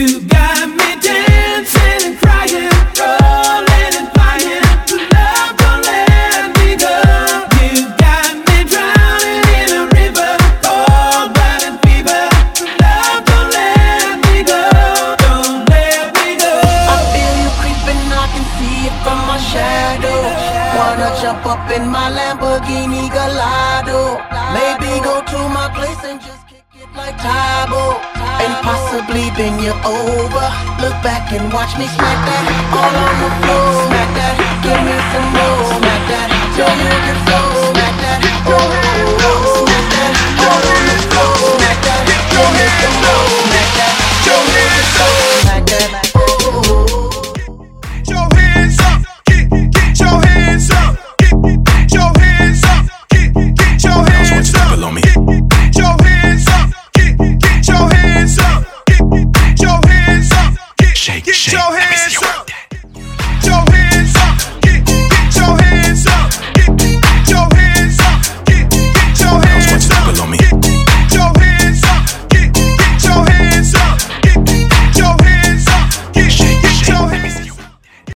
Jump up in my Lamborghini Gallardo. Maybe go to my place and just kick it like Tybo. And possibly bend you over. Look back and watch me smack that all on the floor. Smack that, give me some more. Smack that, till you get slow. Smack that, oh, smack that, all on the floor. Smack that, give me some more.